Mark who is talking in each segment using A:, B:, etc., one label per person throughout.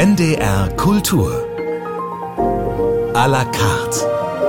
A: NDR Kultur à la carte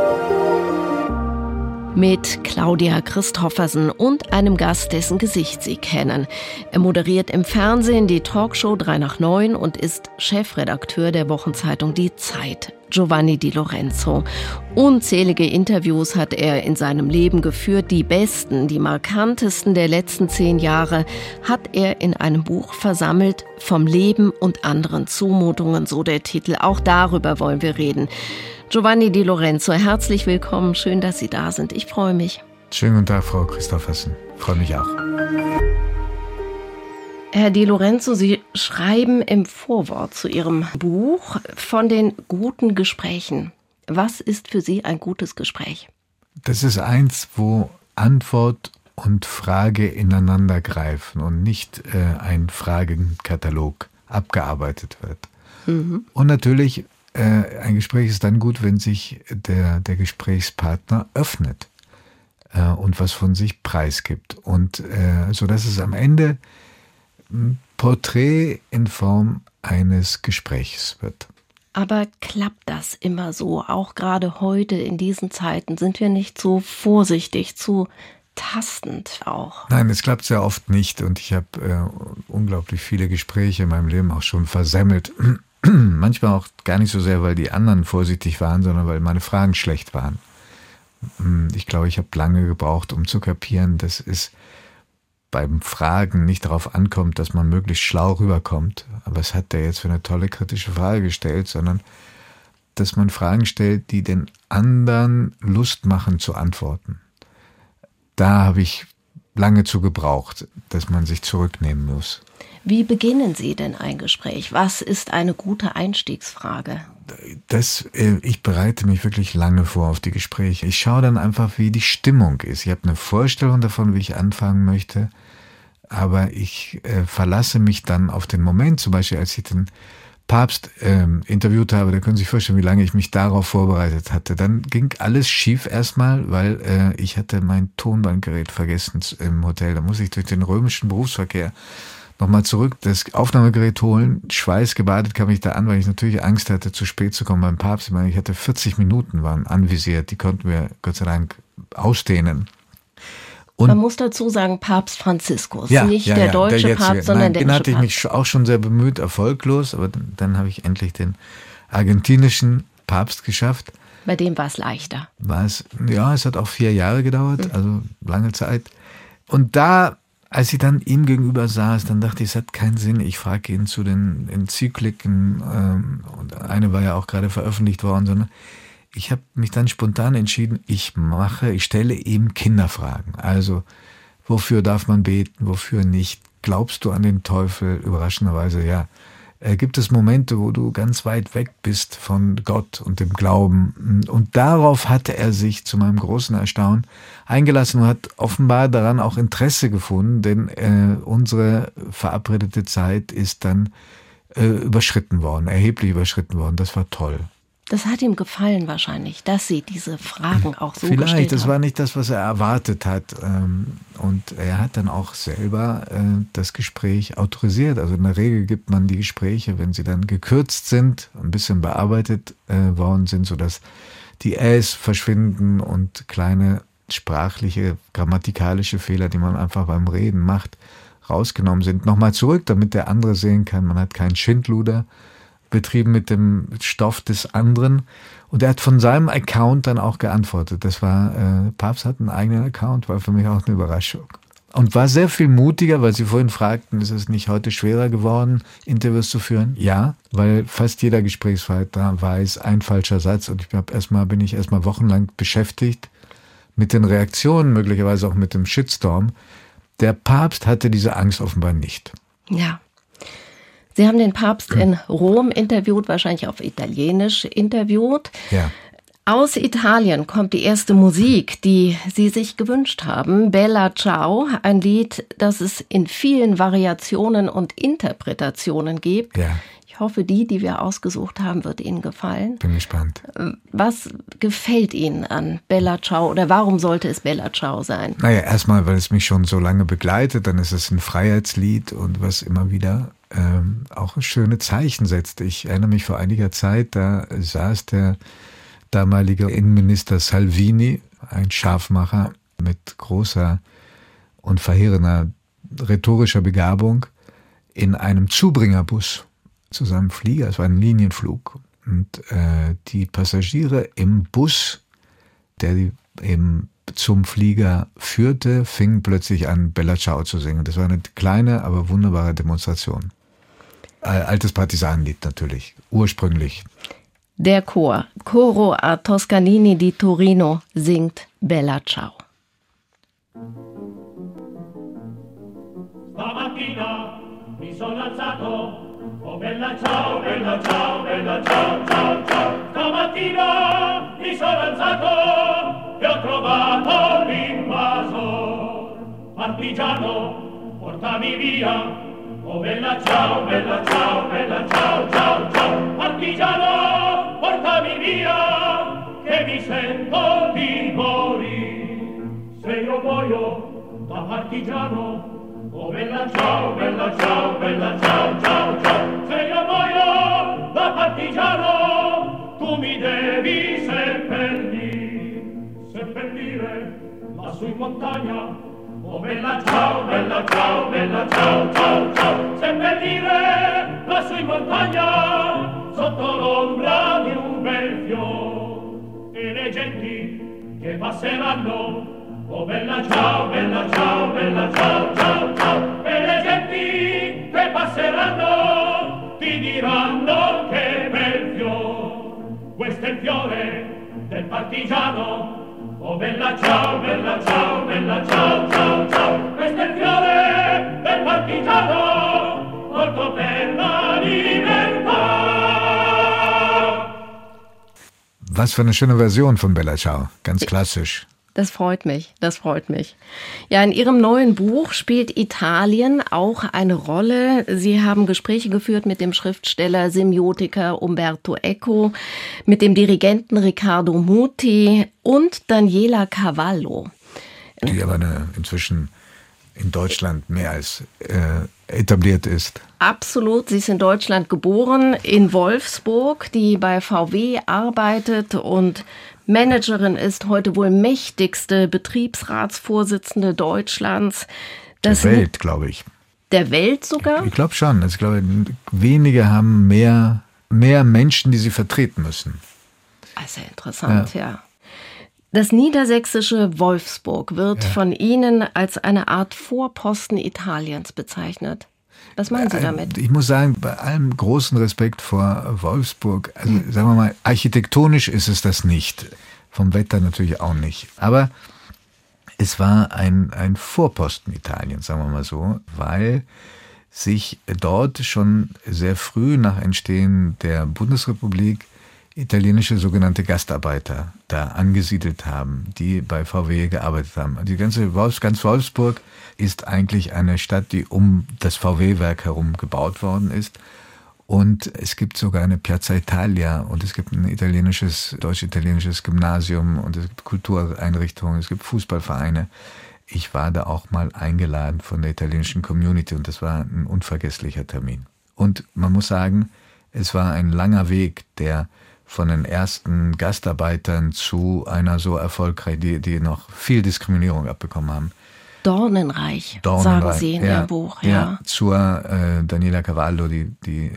B: mit Claudia Christoffersen und einem Gast, dessen Gesicht Sie kennen. Er moderiert im Fernsehen die Talkshow 3 nach 9 und ist Chefredakteur der Wochenzeitung Die Zeit. Giovanni Di Lorenzo. Unzählige Interviews hat er in seinem Leben geführt. Die besten, die markantesten der letzten 10 Jahre hat er in einem Buch versammelt. Vom Leben und anderen Zumutungen, so der Titel. Auch darüber wollen wir reden. Giovanni Di Lorenzo, herzlich willkommen. Schön, dass Sie da sind. Ich freue mich.
C: Schönen guten Tag, Frau Christoffersen. Freue mich auch.
B: Herr Di Lorenzo, Sie schreiben im Vorwort zu Ihrem Buch von den guten Gesprächen. Was ist für Sie ein gutes Gespräch?
C: Das ist eins, wo Antwort und Frage ineinander greifen und nicht ein Fragenkatalog abgearbeitet wird. Mhm. Und natürlich, ein Gespräch ist dann gut, wenn sich der Gesprächspartner öffnet und was von sich preisgibt. Und so dass es am Ende ein Porträt in Form eines Gesprächs wird.
B: Aber klappt das immer so? Auch gerade heute in diesen Zeiten sind wir nicht so vorsichtig, zu tastend auch?
C: Nein, es klappt sehr oft nicht und ich habe unglaublich viele Gespräche in meinem Leben auch schon versemmelt. Manchmal auch gar nicht so sehr, weil die anderen vorsichtig waren, sondern weil meine Fragen schlecht waren. Ich glaube, ich habe lange gebraucht, um zu kapieren, dass es beim Fragen nicht darauf ankommt, dass man möglichst schlau rüberkommt. Aber was hat der jetzt für eine tolle kritische Frage gestellt, sondern dass man Fragen stellt, die den anderen Lust machen zu antworten. Da habe ich lange zu gebraucht, dass man sich zurücknehmen muss.
B: Wie beginnen Sie denn ein Gespräch? Was ist eine gute Einstiegsfrage?
C: Ich bereite mich wirklich lange vor auf die Gespräche. Ich schaue dann einfach, wie die Stimmung ist. Ich habe eine Vorstellung davon, wie ich anfangen möchte, aber ich verlasse mich dann auf den Moment. Zum Beispiel, als ich den Papst interviewt habe, da können Sie sich vorstellen, wie lange ich mich darauf vorbereitet hatte. Dann ging alles schief erstmal, weil ich hatte mein Tonbandgerät vergessen im Hotel. Da muss ich durch den römischen Berufsverkehr nochmal zurück, das Aufnahmegerät holen, schweißgebadet kam ich da an, weil ich natürlich Angst hatte, zu spät zu kommen beim Papst. Ich meine, ich hatte 40 Minuten waren anvisiert, die konnten wir Gott sei Dank ausdehnen. Und
B: man muss dazu sagen, Papst Franziskus, nicht der deutsche Papst, sondern der
C: englische Papst. Den hatte ich mich auch schon sehr bemüht, erfolglos, aber dann habe ich endlich den argentinischen Papst geschafft.
B: Bei dem war es leichter.
C: Es hat auch 4 Jahre gedauert, also lange Zeit. Und da, als ich dann ihm gegenüber saß, dann dachte ich, es hat keinen Sinn. Ich frage ihn zu den Enzykliken, und eine war ja auch gerade veröffentlicht worden, sondern ich habe mich dann spontan entschieden, ich stelle ihm Kinderfragen. Also, wofür darf man beten, wofür nicht? Glaubst du an den Teufel? Überraschenderweise, ja. Gibt es Momente, wo du ganz weit weg bist von Gott und dem Glauben? Und darauf hatte er sich zu meinem großen Erstaunen eingelassen und hat offenbar daran auch Interesse gefunden, denn unsere verabredete Zeit ist dann überschritten worden, erheblich überschritten worden. Das war toll.
B: Das hat ihm gefallen wahrscheinlich, dass Sie diese Fragen auch so gestellt haben.
C: Vielleicht, das war nicht das, was er erwartet hat. Und er hat dann auch selber das Gespräch autorisiert. Also in der Regel gibt man die Gespräche, wenn sie dann gekürzt sind, ein bisschen bearbeitet worden sind, sodass die Äs verschwinden und kleine sprachliche, grammatikalische Fehler, die man einfach beim Reden macht, rausgenommen sind. Nochmal zurück, damit der andere sehen kann, man hat keinen Schindluder betrieben mit dem Stoff des anderen. Und er hat von seinem Account dann auch geantwortet. Das war, Papst hat einen eigenen Account, war für mich auch eine Überraschung. Und war sehr viel mutiger, weil Sie vorhin fragten, ist es nicht heute schwerer geworden, Interviews zu führen? Ja, weil fast jeder Gesprächspartner weiß, ein falscher Satz. Und bin ich erstmal wochenlang beschäftigt mit den Reaktionen, möglicherweise auch mit dem Shitstorm. Der Papst hatte diese Angst offenbar nicht.
B: Ja. Sie haben den Papst in Rom interviewt, wahrscheinlich auf Italienisch interviewt.
C: Ja.
B: Aus Italien kommt die erste Musik, die Sie sich gewünscht haben. Bella Ciao, ein Lied, das es in vielen Variationen und Interpretationen gibt.
C: Ja.
B: Ich hoffe, die wir ausgesucht haben, wird Ihnen gefallen.
C: Bin gespannt.
B: Was gefällt Ihnen an Bella Ciao oder warum sollte es Bella Ciao sein?
C: Naja, erstmal, weil es mich schon so lange begleitet, dann ist es ein Freiheitslied und was immer wieder auch schöne Zeichen setzt. Ich erinnere mich vor einiger Zeit, da saß der damalige Innenminister Salvini, ein Scharfmacher mit großer und verheerender rhetorischer Begabung, in einem Zubringerbus zu seinem Flieger. Es war ein Linienflug. Und die Passagiere im Bus, der die eben zum Flieger führte, fingen plötzlich an, Bella Ciao zu singen. Das war eine kleine, aber wunderbare Demonstration. Altes Partisanenlied natürlich, ursprünglich.
B: Der Chor, Coro a Toscanini di Torino, singt Bella Ciao.
D: Stamattina mi sono alzato, oh bella ciao, bella ciao, bella ciao, ciao, ciao. Stamattina mi sono alzato e ho trovato l'invasor. Partigiano, portami via, oh bella ciao, bella ciao, bella ciao, ciao, ciao. Partigiano, portami via, che mi sento di morire. Se io muoio da partigiano, oh bella ciao, bella ciao, bella ciao, ciao, ciao. Se io muoio da partigiano, tu mi devi seppellire lassù in montagna. Oh bella ciao, bella ciao, bella ciao, ciao, ciao. Seppellire lassù in montagna, sotto l'ombra di un bel fiore. E le genti che passeranno, oh bella ciao, bella ciao, bella ciao, ciao, ciao. E le genti che passeranno ti diranno che bel fiore. Questo è il fiore del partigiano. Oh bella ciao, bella ciao, bella ciao, ciao, ciao. Questo è il fiore del partigiano, morto per la libertà.
C: Was für eine schöne Version von Bella Ciao, ganz klassisch.
B: Das freut mich, das freut mich. Ja, in Ihrem neuen Buch spielt Italien auch eine Rolle. Sie haben Gespräche geführt mit dem Schriftsteller, Semiotiker Umberto Eco, mit dem Dirigenten Riccardo Muti und Daniela Cavallo.
C: Die aber inzwischen in Deutschland mehr als etabliert ist.
B: Absolut. Sie ist in Deutschland geboren, in Wolfsburg, die bei VW arbeitet und Managerin ist, heute wohl mächtigste Betriebsratsvorsitzende Deutschlands.
C: Der Welt, glaube ich.
B: Der Welt sogar?
C: Ich glaube schon. Ich glaube, wenige haben mehr Menschen, die sie vertreten müssen.
B: Also interessant, ja. Das niedersächsische Wolfsburg wird von Ihnen als eine Art Vorposten Italiens bezeichnet. Was meinen Sie damit?
C: Ich muss sagen, bei allem großen Respekt vor Wolfsburg, also sagen wir mal, architektonisch ist es das nicht. Vom Wetter natürlich auch nicht. Aber es war ein Vorposten Italiens, sagen wir mal so, weil sich dort schon sehr früh nach Entstehen der Bundesrepublik italienische sogenannte Gastarbeiter da angesiedelt haben, die bei VW gearbeitet haben. Die ganz Wolfsburg ist eigentlich eine Stadt, die um das VW-Werk herum gebaut worden ist. Und es gibt sogar eine Piazza Italia und es gibt ein deutsch-italienisches Gymnasium und es gibt Kultureinrichtungen, es gibt Fußballvereine. Ich war da auch mal eingeladen von der italienischen Community und das war ein unvergesslicher Termin. Und man muss sagen, es war ein langer Weg, der von den ersten Gastarbeitern zu einer so erfolgreich, die noch viel Diskriminierung abbekommen haben.
B: Dornenreich, sagen Sie in Ihrem Buch.
C: Ja, zur Daniela Cavallo, die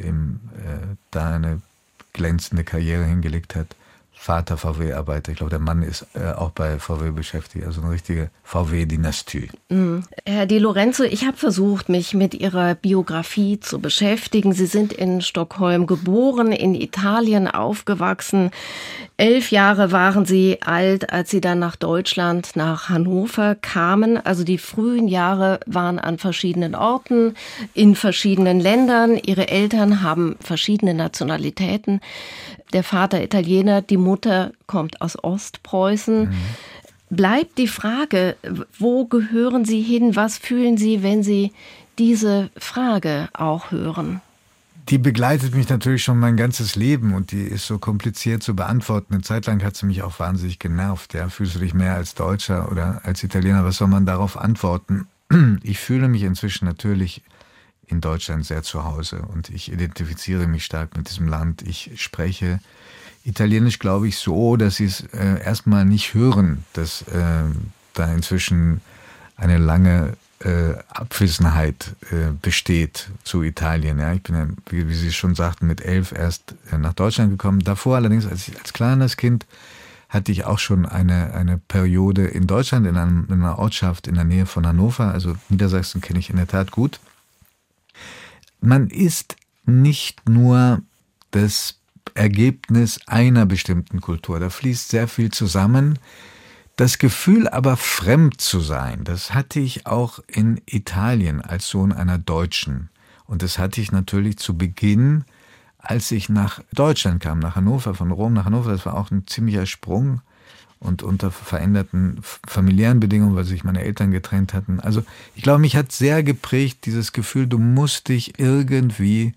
C: da eine glänzende Karriere hingelegt hat. Vater VW-Arbeiter. Ich glaube, der Mann ist auch bei VW beschäftigt. Also eine richtige VW-Dynastie.
B: Herr Di Lorenzo, ich habe versucht, mich mit Ihrer Biografie zu beschäftigen. Sie sind in Stockholm geboren, in Italien aufgewachsen. 11 Jahre waren Sie alt, als Sie dann nach Deutschland, nach Hannover kamen. Also die frühen Jahre waren an verschiedenen Orten, in verschiedenen Ländern. Ihre Eltern haben verschiedene Nationalitäten. Der Vater Italiener, die Mutter kommt aus Ostpreußen. Bleibt die Frage, wo gehören Sie hin? Was fühlen Sie, wenn Sie diese Frage auch hören?
C: Die begleitet mich natürlich schon mein ganzes Leben und die ist so kompliziert zu beantworten. Eine Zeit lang hat sie mich auch wahnsinnig genervt. Ja, fühlst du dich mehr als Deutscher oder als Italiener? Was soll man darauf antworten? Ich fühle mich inzwischen natürlich in Deutschland sehr zu Hause und ich identifiziere mich stark mit diesem Land. Ich spreche Italienisch, glaube ich, so, dass sie es erstmal nicht hören, dass da inzwischen eine lange Abwesenheit besteht zu Italien. Ja, ich bin ja, wie Sie schon sagten, mit 11 erst nach Deutschland gekommen. Davor allerdings, als kleines Kind, hatte ich auch schon eine Periode in Deutschland, in einer Ortschaft in der Nähe von Hannover. Also Niedersachsen kenne ich in der Tat gut. Man ist nicht nur das Ergebnis einer bestimmten Kultur. Da fließt sehr viel zusammen. Das Gefühl aber, fremd zu sein, das hatte ich auch in Italien als Sohn einer Deutschen. Und das hatte ich natürlich zu Beginn, als ich nach Deutschland kam, nach Hannover, von Rom nach Hannover. Das war auch ein ziemlicher Sprung und unter veränderten familiären Bedingungen, weil sich meine Eltern getrennt hatten. Also ich glaube, mich hat sehr geprägt dieses Gefühl, du musst dich irgendwie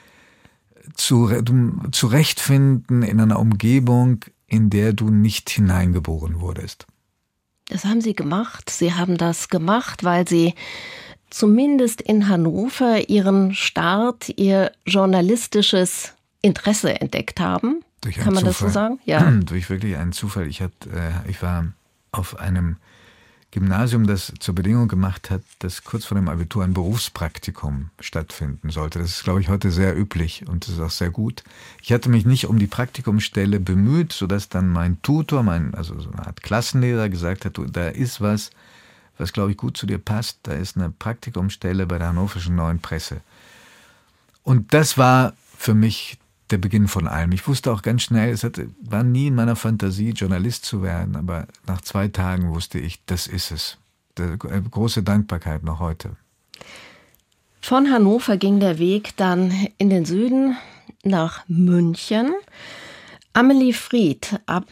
C: zurechtfinden in einer Umgebung, in der du nicht hineingeboren wurdest.
B: Das haben Sie gemacht. Sie haben das gemacht, weil Sie zumindest in Hannover Ihren Start, Ihr journalistisches Interesse entdeckt haben. Kann man das so sagen? Ja.
C: Durch wirklich einen Zufall. Ich war auf einem Gymnasium, das zur Bedingung gemacht hat, dass kurz vor dem Abitur ein Berufspraktikum stattfinden sollte. Das ist, glaube ich, heute sehr üblich und das ist auch sehr gut. Ich hatte mich nicht um die Praktikumsstelle bemüht, sodass dann mein Tutor, also so eine Art Klassenlehrer gesagt hat, da ist was, glaube ich, gut zu dir passt. Da ist eine Praktikumsstelle bei der Hannoverschen Neuen Presse. Und das war für mich der Beginn von allem. Ich wusste auch ganz schnell, war nie in meiner Fantasie, Journalist zu werden, aber nach 2 Tagen wusste ich, das ist es. Große Dankbarkeit noch heute.
B: Von Hannover ging der Weg dann in den Süden nach München. Amelie Fried, ab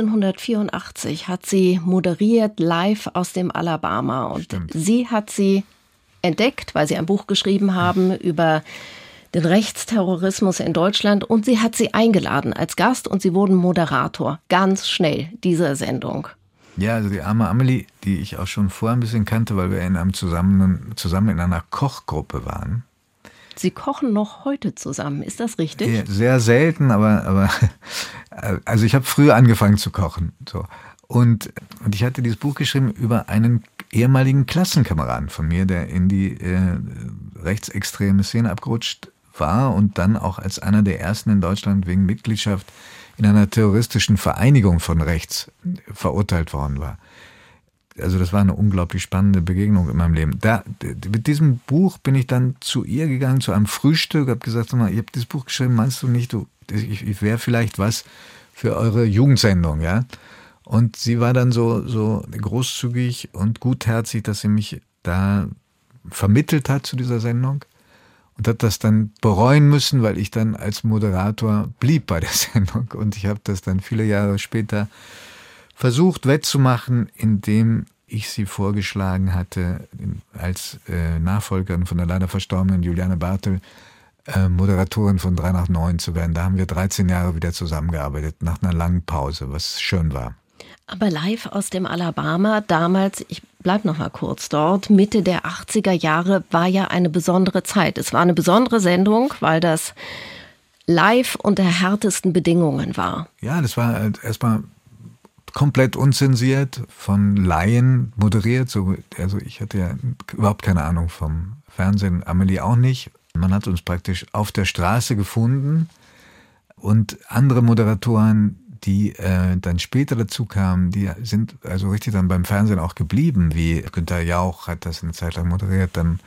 B: 1984 hat sie moderiert live aus dem Alabama. Und
C: Stimmt.
B: Sie hat sie entdeckt, weil sie ein Buch geschrieben haben über den Rechtsterrorismus in Deutschland, und sie hat sie eingeladen als Gast und sie wurden Moderator, ganz schnell, dieser Sendung.
C: Ja, also die arme Amelie, die ich auch schon vorher ein bisschen kannte, weil wir zusammen in einer Kochgruppe waren.
B: Sie kochen noch heute zusammen, ist das richtig?
C: Ja, sehr selten, aber also ich habe früh angefangen zu kochen. So. Und ich hatte dieses Buch geschrieben über einen ehemaligen Klassenkameraden von mir, der in die rechtsextreme Szene abgerutscht war und dann auch als einer der ersten in Deutschland wegen Mitgliedschaft in einer terroristischen Vereinigung von rechts verurteilt worden war. Also das war eine unglaublich spannende Begegnung in meinem Leben. Mit diesem Buch bin ich dann zu ihr gegangen, zu einem Frühstück, habe gesagt, sag mal, ihr habt dieses Buch geschrieben, meinst du nicht, ich wäre vielleicht was für eure Jugendsendung, ja? Und sie war dann so großzügig und gutherzig, dass sie mich da vermittelt hat zu dieser Sendung. Und hat das dann bereuen müssen, weil ich dann als Moderator blieb bei der Sendung. Und ich habe das dann viele Jahre später versucht wettzumachen, indem ich sie vorgeschlagen hatte, als Nachfolgerin von der leider verstorbenen Juliane Bartel, Moderatorin von 3 nach 9 zu werden. Da haben wir 13 Jahre wieder zusammengearbeitet, nach einer langen Pause, was schön war.
B: Aber live aus dem Alabama, damals, ich bleib noch mal kurz dort, Mitte der 80er Jahre, war ja eine besondere Zeit. Es war eine besondere Sendung, weil das live unter härtesten Bedingungen war.
C: Ja, das war erstmal komplett unzensiert, von Laien moderiert. Also ich hatte ja überhaupt keine Ahnung vom Fernsehen, Amelie auch nicht. Man hat uns praktisch auf der Straße gefunden und andere Moderatoren, die dann später dazu kamen, die sind also richtig dann beim Fernsehen auch geblieben, wie Günther Jauch hat das eine Zeit lang moderiert, dann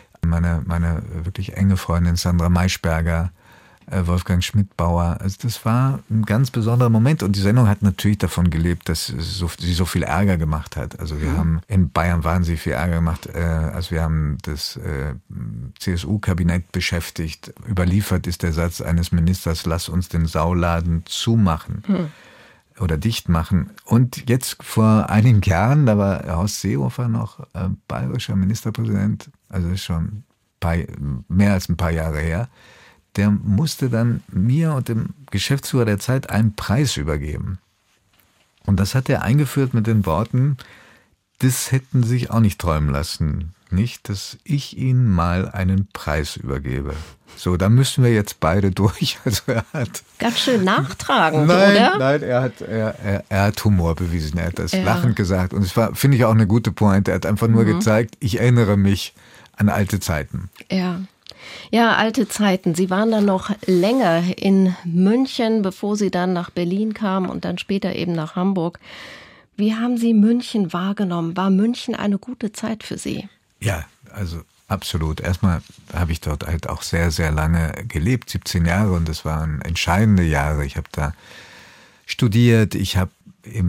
C: meine wirklich enge Freundin Sandra Maischberger, Wolfgang Schmidbauer. Also das war ein ganz besonderer Moment und die Sendung hat natürlich davon gelebt, dass sie so viel Ärger gemacht hat. Also wir haben in Bayern wahnsinnig viel Ärger gemacht. Also wir haben das CSU-Kabinett beschäftigt. Überliefert ist der Satz eines Ministers, lass uns den Sauladen zumachen oder dicht machen. Und jetzt vor einigen Jahren, da war Horst Seehofer noch bayerischer Ministerpräsident, also das ist schon mehr als ein paar Jahre her. Der musste dann mir und dem Geschäftsführer der Zeit einen Preis übergeben. Und das hat er eingeführt mit den Worten, das hätten Sie sich auch nicht träumen lassen, nicht, dass ich Ihnen mal einen Preis übergebe. So, da müssen wir jetzt beide durch. Also er hat
B: ganz schön nachtragend, oder?
C: Nein, er hat Humor bewiesen. Er hat das lachend gesagt. Und es war, finde ich, auch eine gute Pointe. Er hat einfach nur gezeigt, ich erinnere mich an alte Zeiten.
B: Ja, alte Zeiten. Sie waren dann noch länger in München, bevor Sie dann nach Berlin kamen und dann später eben nach Hamburg. Wie haben Sie München wahrgenommen? War München eine gute Zeit für Sie?
C: Ja, also absolut. Erstmal habe ich dort halt auch sehr, sehr lange gelebt, 17 Jahre, und das waren entscheidende Jahre. Ich habe da studiert, ich habe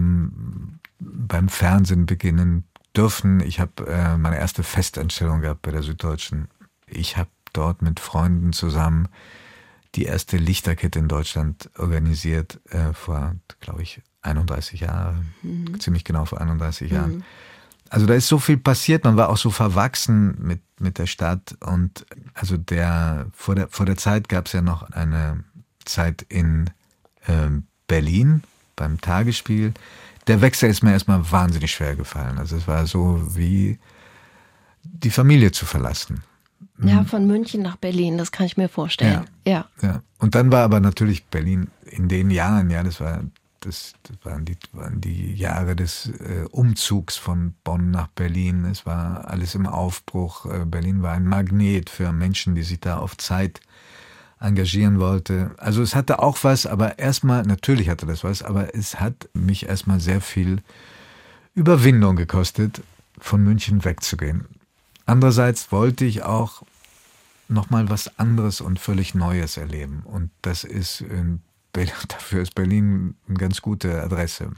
C: beim Fernsehen beginnen dürfen. Ich habe meine erste Festanstellung gehabt bei der Süddeutschen. Ich habe dort mit Freunden zusammen die erste Lichterkette in Deutschland organisiert, vor, glaube ich, 31 Jahren, ziemlich genau vor 31 Jahren. Also da ist so viel passiert, man war auch so verwachsen mit der Stadt, und also vor der Zeit gab es ja noch eine Zeit in Berlin beim Tagesspiel. Der Wechsel ist mir erstmal wahnsinnig schwer gefallen. Also es war so wie die Familie zu verlassen.
B: Ja, von München nach Berlin, das kann ich mir vorstellen. Ja.
C: Und dann war aber natürlich Berlin in den Jahren, das waren die Jahre des Umzugs von Bonn nach Berlin. Es war alles im Aufbruch. Berlin war ein Magnet für Menschen, die sich da auf Zeit engagieren wollte. Also es hatte auch was, aber erstmal, natürlich hatte das was, aber es hat mich erstmal sehr viel Überwindung gekostet, von München wegzugehen. Andererseits wollte ich auch nochmal was anderes und völlig Neues erleben. Und das ist dafür ist Berlin eine ganz gute Adresse.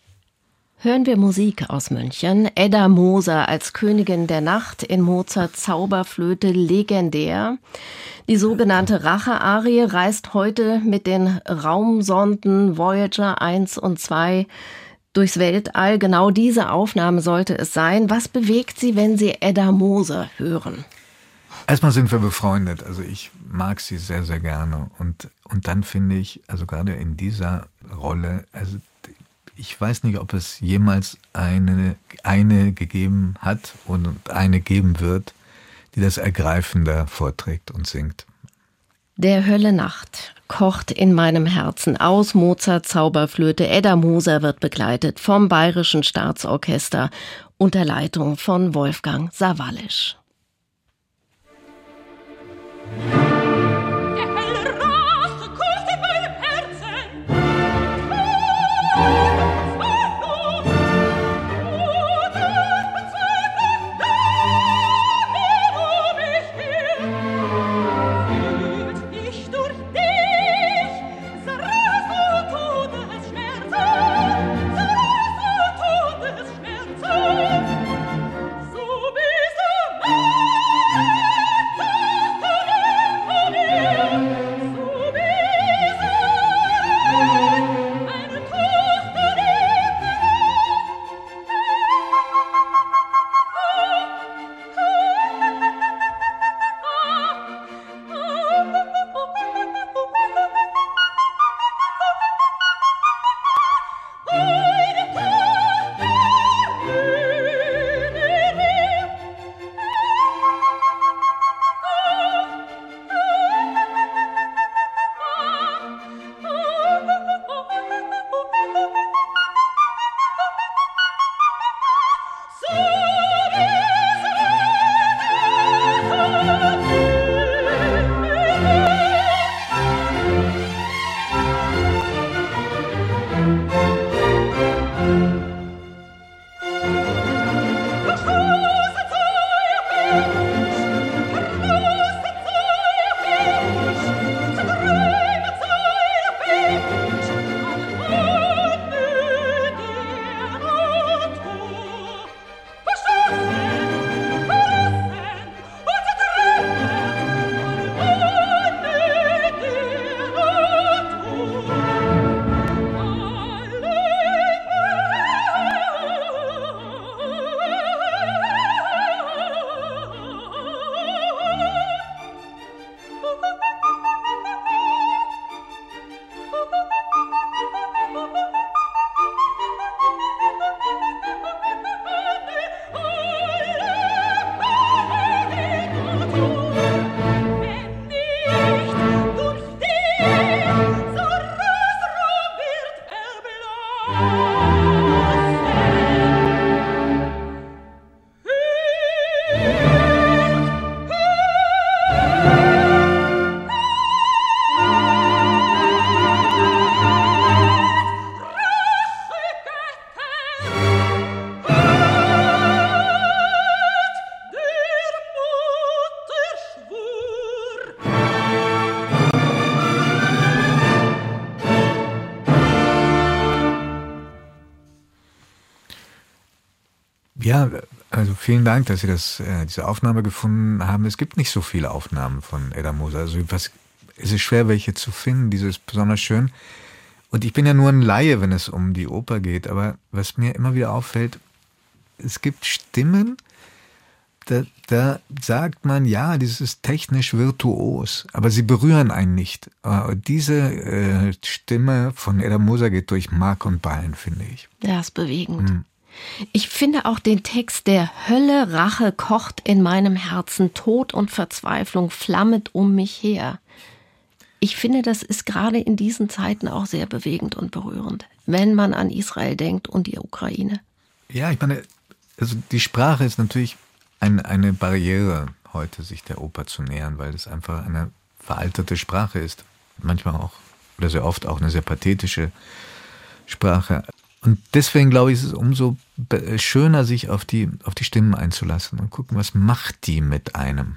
B: Hören wir Musik aus München. Edda Moser als Königin der Nacht in Mozarts Zauberflöte, legendär. Die sogenannte Rache-Arie reist heute mit den Raumsonden Voyager 1 und 2 durchs Weltall. Genau diese Aufnahme sollte es sein. Was bewegt Sie, wenn Sie Edda Moser hören?
C: Erstmal sind wir befreundet. Also ich mag sie sehr, sehr gerne. Und dann finde ich, also gerade in dieser Rolle, also ich weiß nicht, ob es jemals eine gegeben hat und eine geben wird, die das ergreifender vorträgt und singt.
B: Der Hölle Nacht kocht in meinem Herzen aus Mozarts Zauberflöte. Edda Moser wird begleitet vom Bayerischen Staatsorchester unter Leitung von Wolfgang Sawallisch.
E: So bist du
C: Ja, also vielen Dank, dass Sie diese Aufnahme gefunden haben. Es gibt nicht so viele Aufnahmen von Edda Moser. Also es ist schwer, welche zu finden. Diese ist besonders schön. Und ich bin ja nur ein Laie, wenn es um die Oper geht. Aber was mir immer wieder auffällt, es gibt Stimmen, da sagt man, ja, das ist technisch virtuos, aber sie berühren einen nicht. Diese Stimme von Edda Moser geht durch Mark und Bein, finde ich.
B: Ja, ist bewegend. Ich finde auch den Text der Hölle Rache kocht in meinem Herzen, Tod und Verzweiflung flammet um mich her. Ich finde, das ist gerade in diesen Zeiten auch sehr bewegend und berührend, wenn man an Israel denkt und die Ukraine.
C: Ja, ich meine, also die Sprache ist natürlich eine Barriere, heute sich der Oper zu nähern, weil es einfach eine veraltete Sprache ist. Manchmal auch, oder sehr oft auch eine sehr pathetische Sprache. Und deswegen glaube ich, ist es umso schöner, sich auf die Stimmen einzulassen und gucken, was macht die mit einem.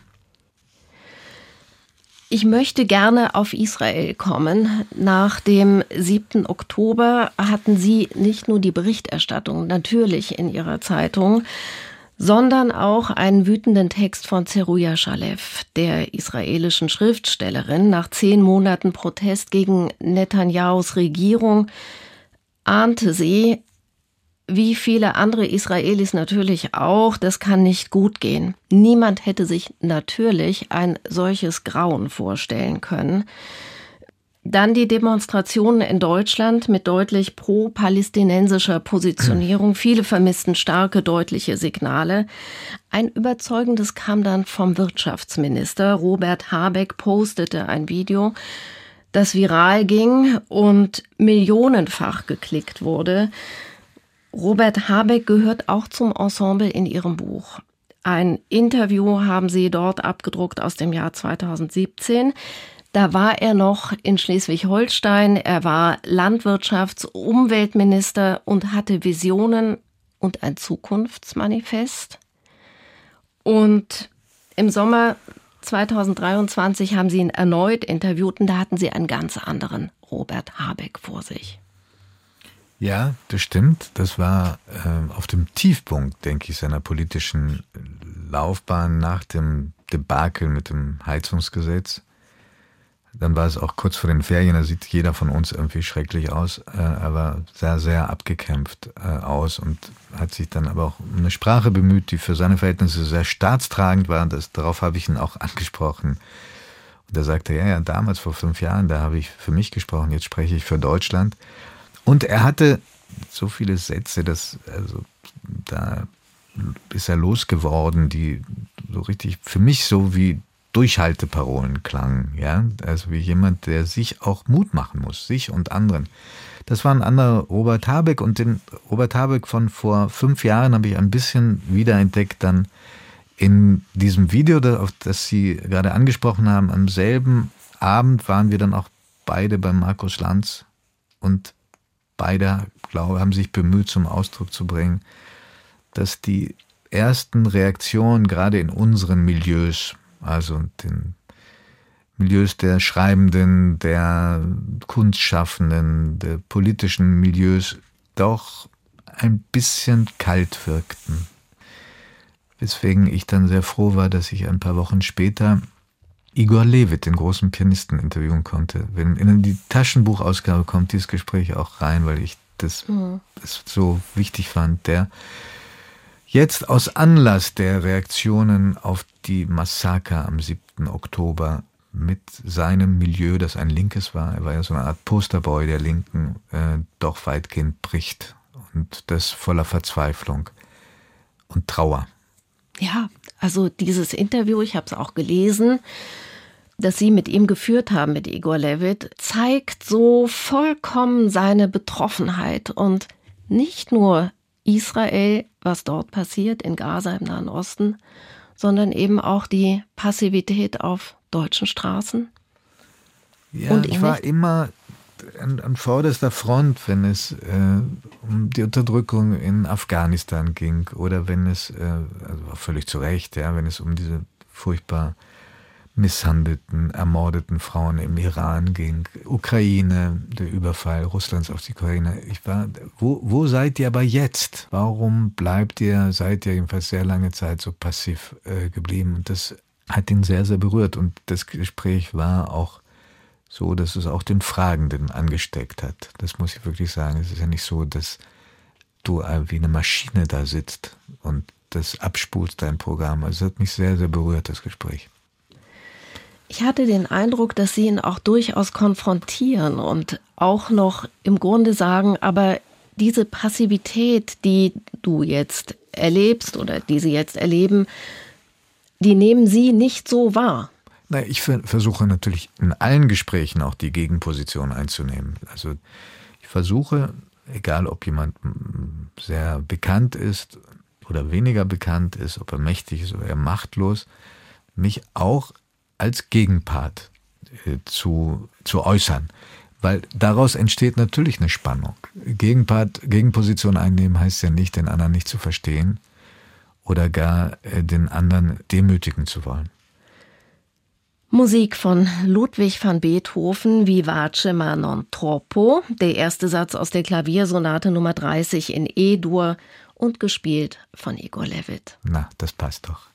B: Ich möchte gerne auf Israel kommen. Nach dem 7. Oktober hatten Sie nicht nur die Berichterstattung natürlich in Ihrer Zeitung, sondern auch einen wütenden Text von Zeruja Shalev, der israelischen Schriftstellerin. Nach 10 Monaten Protest gegen Netanyahus Regierung ahnte sie, wie viele andere Israelis natürlich auch, das kann nicht gut gehen. Niemand hätte sich natürlich ein solches Grauen vorstellen können. Dann die Demonstrationen in Deutschland mit deutlich pro-palästinensischer Positionierung. Viele vermissten starke, deutliche Signale. Ein überzeugendes kam dann vom Wirtschaftsminister. Robert Habeck postete ein Video, das viral ging und millionenfach geklickt wurde. Robert Habeck gehört auch zum Ensemble in Ihrem Buch. Ein Interview haben Sie dort abgedruckt aus dem Jahr 2017. Da war er noch in Schleswig-Holstein, er war Landwirtschafts- und Umweltminister und hatte Visionen und ein Zukunftsmanifest. Und im Sommer 2023 haben Sie ihn erneut interviewt und da hatten Sie einen ganz anderen Robert Habeck vor sich.
C: Ja, das stimmt. Das war auf dem Tiefpunkt, denke ich, seiner politischen Laufbahn nach dem Debakel mit dem Heizungsgesetz. Dann war es auch kurz vor den Ferien, da sieht jeder von uns irgendwie schrecklich aus, aber sehr, sehr abgekämpft aus und hat sich dann aber auch um eine Sprache bemüht, die für seine Verhältnisse sehr staatstragend war. Darauf habe ich ihn auch angesprochen. Und er sagte, ja, damals vor 5 Jahren, da habe ich für mich gesprochen, jetzt spreche ich für Deutschland. Und er hatte so viele Sätze, da ist er losgeworden, die so richtig für mich so wie Durchhalteparolen klangen, ja, also wie jemand, der sich auch Mut machen muss, sich und anderen. Das war ein anderer Robert Habeck und den Robert Habeck von vor 5 Jahren habe ich ein bisschen wiederentdeckt dann in diesem Video, auf das Sie gerade angesprochen haben. Am selben Abend waren wir dann auch beide bei Markus Lanz und beide, glaube ich, haben sich bemüht, zum Ausdruck zu bringen, dass die ersten Reaktionen gerade in unseren Milieus, also den Milieus der Schreibenden, der Kunstschaffenden, der politischen Milieus, doch ein bisschen kalt wirkten. Weswegen ich dann sehr froh war, dass ich ein paar Wochen später Igor Levit, den großen Pianisten, interviewen konnte. Wenn in die Taschenbuchausgabe kommt dieses Gespräch auch rein, weil ich das so wichtig fand, der jetzt aus Anlass der Reaktionen auf die Massaker am 7. Oktober mit seinem Milieu, das ein linkes war, er war ja so eine Art Posterboy der Linken, doch weitgehend bricht. Und das voller Verzweiflung und Trauer.
B: Ja, also dieses Interview, ich habe es auch gelesen, das Sie mit ihm geführt haben, mit Igor Levit, zeigt so vollkommen seine Betroffenheit und nicht nur Israel, was dort passiert, in Gaza im Nahen Osten, sondern eben auch die Passivität auf deutschen Straßen.
C: Ja, und ich war immer an vorderster Front, wenn es um die Unterdrückung in Afghanistan ging oder wenn es, also völlig zu Recht, ja, wenn es um diese furchtbar misshandelten, ermordeten Frauen im Iran ging, Ukraine, der Überfall Russlands auf die Ukraine. Wo seid ihr aber jetzt? Warum seid ihr jedenfalls sehr lange Zeit so passiv geblieben? Und das hat ihn sehr, sehr berührt. Und das Gespräch war auch so, dass es auch den Fragenden angesteckt hat. Das muss ich wirklich sagen. Es ist ja nicht so, dass du wie eine Maschine da sitzt und das abspulst, dein Programm. Also es hat mich sehr, sehr berührt, das Gespräch.
B: Ich hatte den Eindruck, dass Sie ihn auch durchaus konfrontieren und auch noch im Grunde sagen, aber diese Passivität, die du jetzt erlebst oder die Sie jetzt erleben, die nehmen Sie nicht so wahr.
C: Na, ich versuche natürlich in allen Gesprächen auch die Gegenposition einzunehmen. Also ich versuche, egal ob jemand sehr bekannt ist oder weniger bekannt ist, ob er mächtig ist oder eher machtlos, mich auch als Gegenpart zu äußern. Weil daraus entsteht natürlich eine Spannung. Gegenposition einnehmen heißt ja nicht, den anderen nicht zu verstehen oder gar den anderen demütigen zu wollen.
B: Musik von Ludwig van Beethoven, Vivace ma non troppo, der erste Satz aus der Klaviersonate Nummer 30 in E-Dur und gespielt von Igor Levit.
C: Na, das passt doch.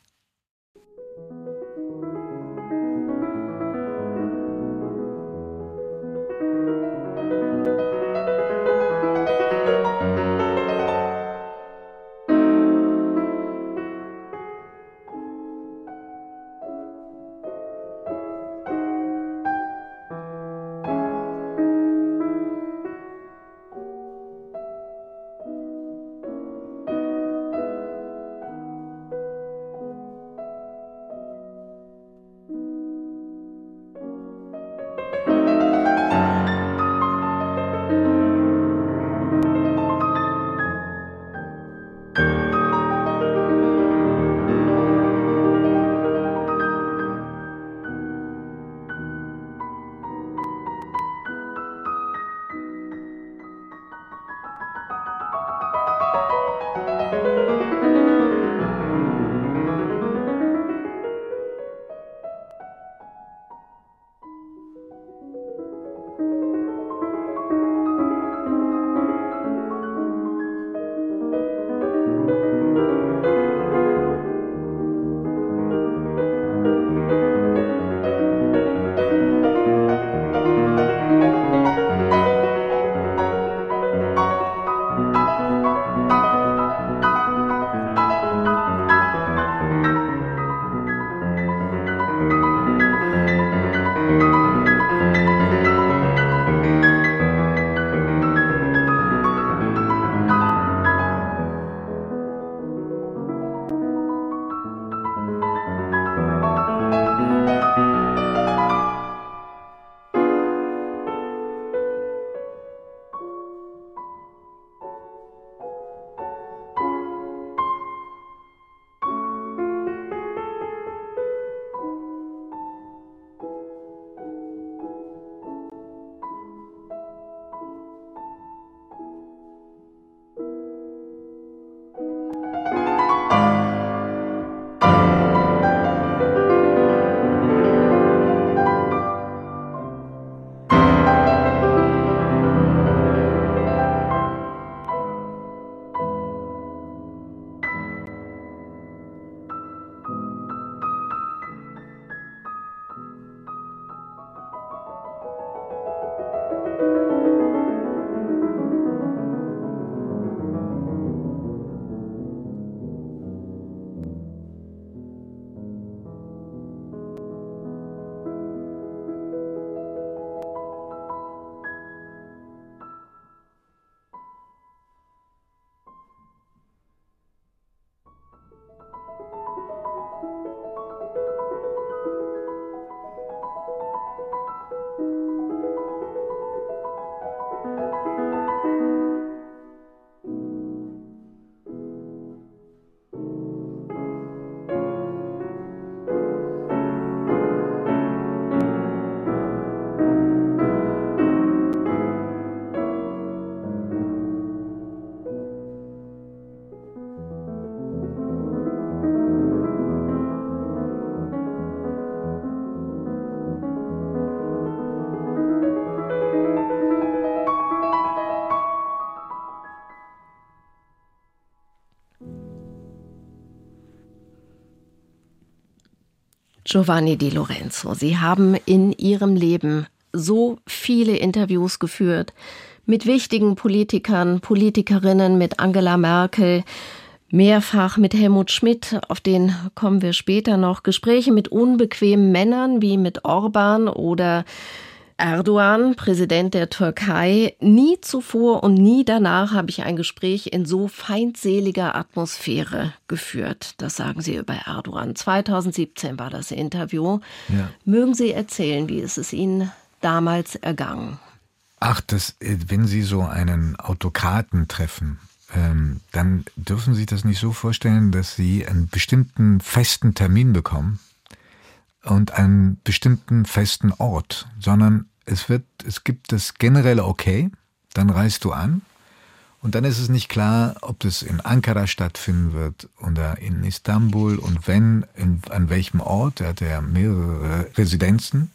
B: Giovanni Di Lorenzo, Sie haben in Ihrem Leben so viele Interviews geführt mit wichtigen Politikern, Politikerinnen, mit Angela Merkel, mehrfach mit Helmut Schmidt, auf den kommen wir später noch, Gespräche mit unbequemen Männern wie mit Orban oder Erdogan, Präsident der Türkei. Nie zuvor und nie danach habe ich ein Gespräch in so feindseliger Atmosphäre geführt. Das sagen Sie über Erdogan. 2017 war das Interview. Ja. Mögen Sie erzählen, wie ist es Ihnen damals ergangen?
C: Ach, wenn Sie so einen Autokraten treffen, dann dürfen Sie sich das nicht so vorstellen, dass Sie einen bestimmten festen Termin bekommen und einen bestimmten festen Ort, sondern es gibt das generelle Okay, dann reist du an und dann ist es nicht klar, ob das in Ankara stattfinden wird oder in Istanbul und wenn, an welchem Ort. Er hatte ja mehrere Residenzen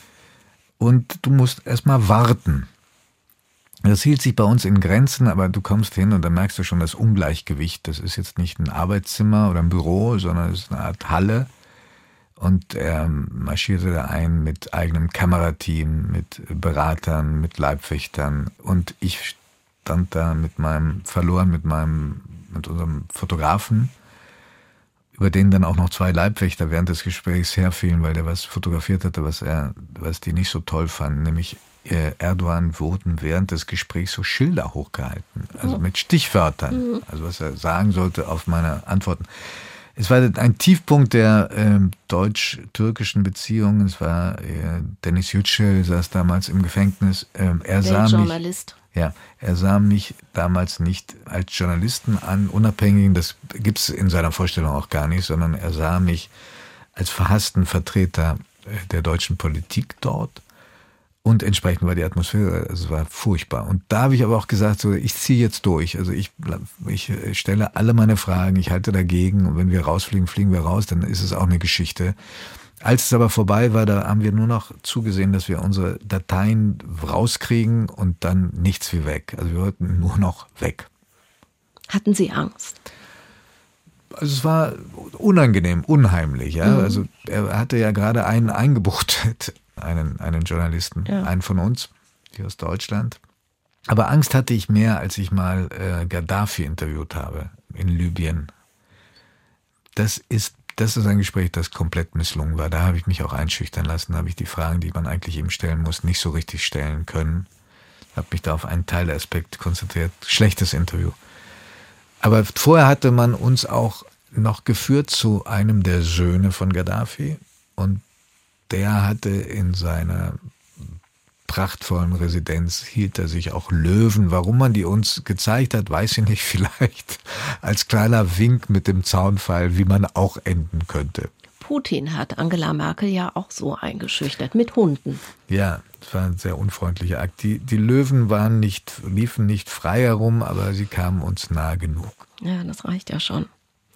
C: und du musst erstmal warten. Das hielt sich bei uns in Grenzen, aber du kommst hin und dann merkst du schon das Ungleichgewicht. Das ist jetzt nicht ein Arbeitszimmer oder ein Büro, sondern es ist eine Art Halle. Und er marschierte da ein mit eigenem Kamerateam, mit Beratern, mit Leibwächtern. Und ich stand da mit unserem Fotografen, über den dann auch noch 2 Leibwächter während des Gesprächs herfielen, weil der was fotografiert hatte, was die nicht so toll fanden, nämlich Erdogan wurden während des Gesprächs so Schilder hochgehalten, also mit Stichwörtern, also was er sagen sollte auf meine Antworten. Es war ein Tiefpunkt der deutsch-türkischen Beziehungen. Es war Dennis Yücel saß damals im Gefängnis. Er sah mich damals nicht als Journalisten an, Unabhängigen, das gibt's in seiner Vorstellung auch gar nicht, sondern er sah mich als verhassten Vertreter der deutschen Politik dort. Und entsprechend war die Atmosphäre, es war furchtbar. Und da habe ich aber auch gesagt, so, ich ziehe jetzt durch. Also ich stelle alle meine Fragen, ich halte dagegen. Und wenn wir rausfliegen, fliegen wir raus, dann ist es auch eine Geschichte. Als es aber vorbei war, da haben wir nur noch zugesehen, dass wir unsere Dateien rauskriegen und dann nichts wie weg. Also wir wollten nur noch weg.
B: Hatten Sie Angst?
C: Also es war unangenehm, unheimlich. Ja? Also er hatte ja gerade einen eingebuchtet. Einen Journalisten, einen von uns, hier aus Deutschland. Aber Angst hatte ich mehr, als ich mal Gaddafi interviewt habe in Libyen. Das ist ein Gespräch, das komplett misslungen war. Da habe ich mich auch einschüchtern lassen, da habe ich die Fragen, die man eigentlich ihm stellen muss, nicht so richtig stellen können. Habe mich da auf einen Teilaspekt konzentriert. Schlechtes Interview. Aber vorher hatte man uns auch noch geführt zu einem der Söhne von Gaddafi und der hatte in seiner prachtvollen Residenz, hielt er sich auch Löwen. Warum man die uns gezeigt hat, weiß ich nicht, vielleicht als kleiner Wink mit dem Zaunpfahl, wie man auch enden könnte.
B: Putin hat Angela Merkel ja auch so eingeschüchtert, mit Hunden.
C: Ja, das war ein sehr unfreundlicher Akt. Die Löwen liefen nicht frei herum, aber sie kamen uns nahe genug.
B: Ja, das reicht ja schon.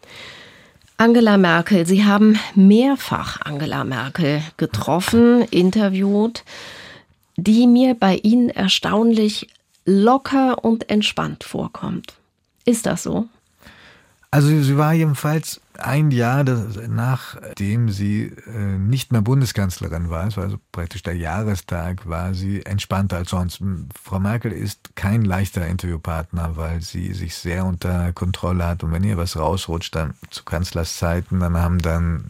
B: Angela Merkel, Sie haben mehrfach Angela Merkel getroffen, interviewt, die mir bei Ihnen erstaunlich locker und entspannt vorkommt. Ist das so?
C: Also sie war jedenfalls ein Jahr, nachdem sie nicht mehr Bundeskanzlerin war, es war also praktisch der Jahrestag, war sie entspannter als sonst. Frau Merkel ist kein leichter Interviewpartner, weil sie sich sehr unter Kontrolle hat. Und wenn ihr was rausrutscht, dann zu Kanzlers Zeiten, dann haben dann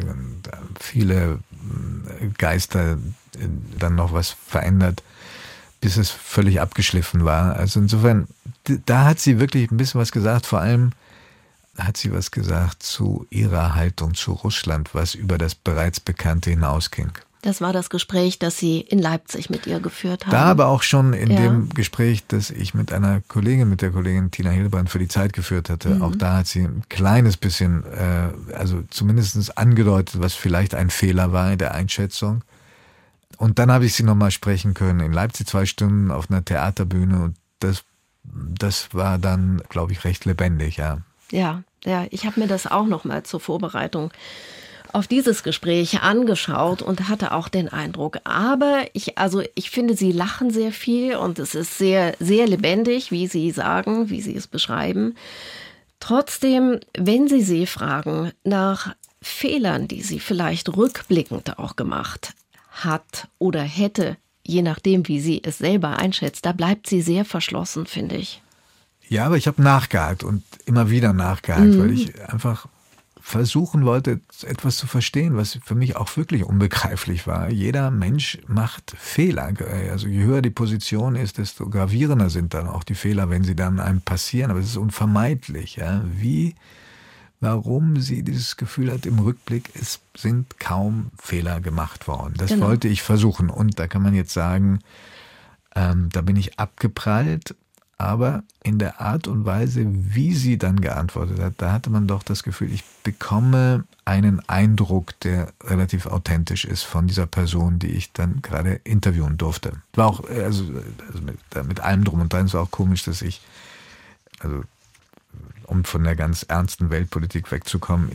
C: viele Geister dann noch was verändert, bis es völlig abgeschliffen war. Also insofern, da hat sie wirklich ein bisschen was gesagt, vor allem hat sie was gesagt zu ihrer Haltung zu Russland, was über das bereits Bekannte hinausging.
B: Das war das Gespräch, das Sie in Leipzig mit ihr geführt haben.
C: Da aber auch schon in dem Gespräch, das ich mit der Kollegin Tina Hildebrand für die Zeit geführt hatte, auch da hat sie ein kleines bisschen, also zumindest angedeutet, was vielleicht ein Fehler war in der Einschätzung. Und dann habe ich sie nochmal sprechen können in Leipzig 2 Stunden auf einer Theaterbühne und das war dann, glaube ich, recht lebendig, ja.
B: Ja, ich habe mir das auch noch mal zur Vorbereitung auf dieses Gespräch angeschaut und hatte auch den Eindruck, aber ich finde, Sie lachen sehr viel und es ist sehr, sehr lebendig, wie Sie sagen, wie Sie es beschreiben. Trotzdem, wenn Sie fragen nach Fehlern, die sie vielleicht rückblickend auch gemacht hat oder hätte, je nachdem, wie sie es selber einschätzt, da bleibt sie sehr verschlossen, finde ich.
C: Ja, aber ich habe nachgehakt und immer wieder nachgehakt, weil ich einfach versuchen wollte, etwas zu verstehen, was für mich auch wirklich unbegreiflich war. Jeder Mensch macht Fehler. Also je höher die Position ist, desto gravierender sind dann auch die Fehler, wenn sie dann einem passieren. Aber es ist unvermeidlich. Ja? Warum sie dieses Gefühl hat im Rückblick, es sind kaum Fehler gemacht worden. Das wollte ich versuchen. Und da kann man jetzt sagen, da bin ich abgeprallt. Aber in der Art und Weise, wie sie dann geantwortet hat, da hatte man doch das Gefühl, ich bekomme einen Eindruck, der relativ authentisch ist von dieser Person, die ich dann gerade interviewen durfte. War auch, mit allem drum und dran, es war auch komisch, dass ich, um von der ganz ernsten Weltpolitik wegzukommen,